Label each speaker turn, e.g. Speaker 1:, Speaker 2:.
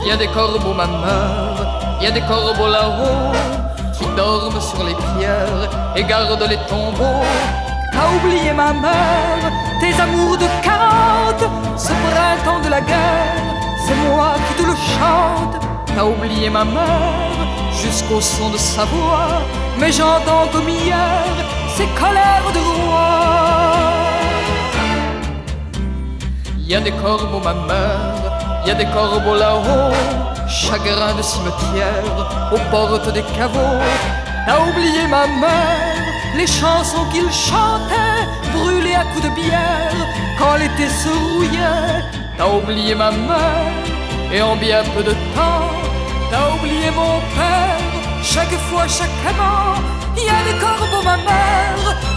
Speaker 1: y a des corbeaux, ma mère, y a des corbeaux là-haut qui dorment sur les pierres et gardent les tombeaux. T'as oublié ma mère, tes amours de 40, ce printemps de la guerre, c'est moi qui te le chante. T'as oublié ma mère, jusqu'au son de sa voix, mais j'entends comme hier ses colères de roi. Y a des corbeaux, ma mère, y a des corbeaux là-haut, chagrin de cimetière, aux portes des caveaux. T'as oublié ma mère, les chansons qu'il chantait, brûlées à coups de bière, quand l'été se rouillait. T'as oublié ma mère, et en bien peu de temps, t'as oublié mon père. Chaque fois, chaque amant, y a des corbeaux, ma mère,